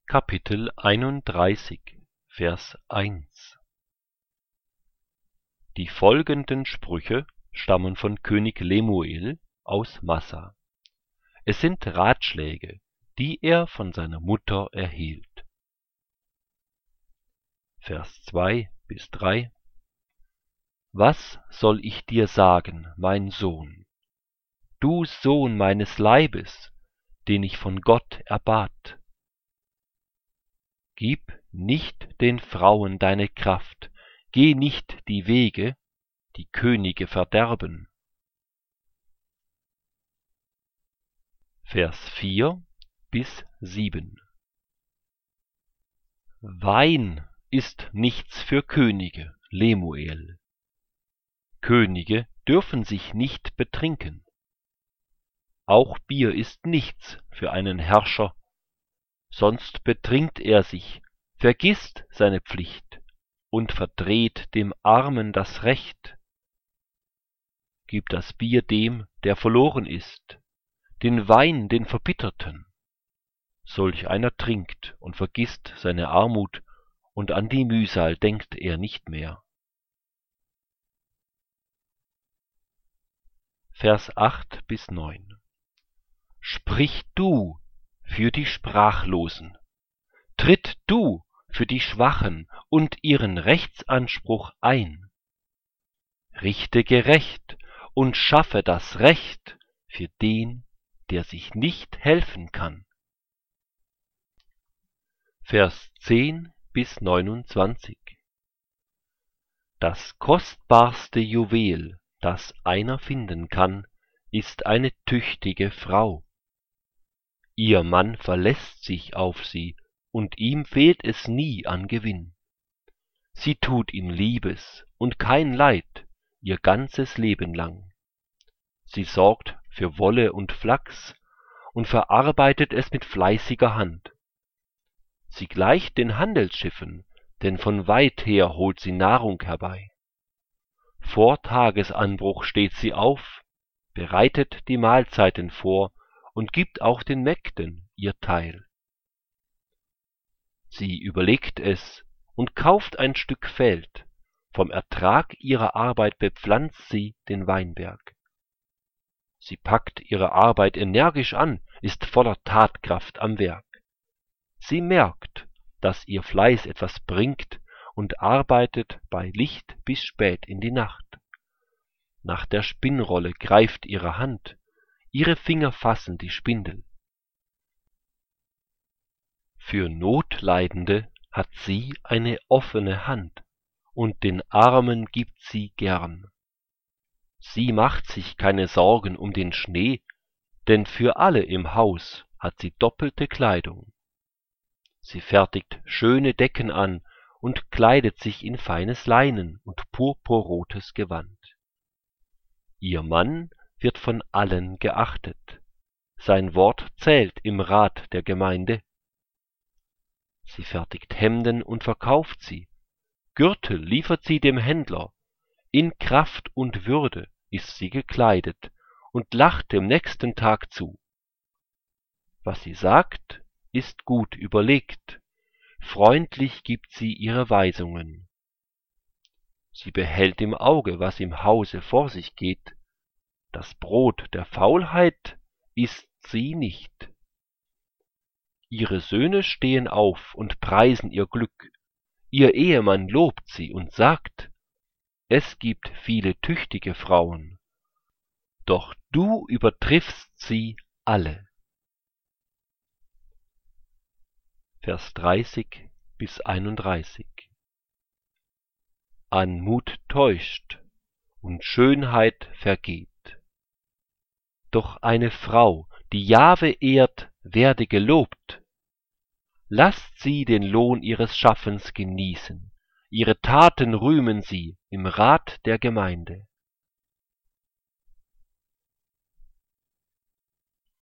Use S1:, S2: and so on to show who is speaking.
S1: Kapitel 31, Vers 1. Die folgenden Sprüche stammen von König Lemuel aus Massa. Es sind Ratschläge, die er von seiner Mutter erhielt. Vers 2 bis 3. Was soll ich dir sagen, mein Sohn? Du Sohn meines Leibes, den ich von Gott erbat. Gib nicht den Frauen deine Kraft, geh nicht die Wege, die Könige verderben. Vers 4 bis 7. Wein ist nichts für Könige, Lemuel. Könige dürfen sich nicht betrinken. Auch Bier ist nichts für einen Herrscher, sonst betrinkt er sich, vergisst seine Pflicht und verdreht dem Armen das Recht. Gib das Bier dem, der verloren ist, den Wein den Verbitterten. Solch einer trinkt und vergisst seine Armut, und an die Mühsal denkt er nicht mehr. Vers 8 bis 9. Sprich du für die Sprachlosen, tritt du für die Schwachen und ihren Rechtsanspruch ein. Richte gerecht und schaffe das Recht für den, der sich nicht helfen kann. Vers 10 bis 29. Das kostbarste Juwel, das einer finden kann, ist eine tüchtige Frau. Ihr Mann verlässt sich auf sie, und ihm fehlt es nie an Gewinn. Sie tut ihm Liebes und kein Leid ihr ganzes Leben lang. Sie sorgt für Wolle und Flachs und verarbeitet es mit fleißiger Hand. Sie gleicht den Handelsschiffen, denn von weit her holt sie Nahrung herbei. Vor Tagesanbruch steht sie auf, bereitet die Mahlzeiten vor und gibt auch den Mägden ihr Teil. Sie überlegt es und kauft ein Stück Feld, vom Ertrag ihrer Arbeit bepflanzt sie den Weinberg. Sie packt ihre Arbeit energisch an, ist voller Tatkraft am Werk. Sie merkt, dass ihr Fleiß etwas bringt und arbeitet bei Licht bis spät in die Nacht. Nach der Spinnrolle greift ihre Hand, ihre Finger fassen die Spindel. Für Notleidende hat sie eine offene Hand, und den Armen gibt sie gern. Sie macht sich keine Sorgen um den Schnee, denn für alle im Haus hat sie doppelte Kleidung. Sie fertigt schöne Decken an und kleidet sich in feines Leinen und purpurrotes Gewand. Ihr Mann wird von allen geachtet, sein Wort zählt im Rat der Gemeinde. Sie fertigt Hemden und verkauft sie, Gürtel liefert sie dem Händler, in Kraft und Würde ist sie gekleidet und lacht dem nächsten Tag zu. Was sie sagt, ist gut überlegt, freundlich gibt sie ihre Weisungen. Sie behält im Auge, was im Hause vor sich geht, das Brot der Faulheit isst sie nicht. Ihre Söhne stehen auf und preisen ihr Glück, ihr Ehemann lobt sie und sagt, es gibt viele tüchtige Frauen, doch du übertriffst sie alle. Vers 30 bis 31. Anmut täuscht und Schönheit vergeht. Doch eine Frau, die Jahwe ehrt, werde gelobt. Lasst sie den Lohn ihres Schaffens genießen, ihre Taten rühmen sie im Rat der Gemeinde.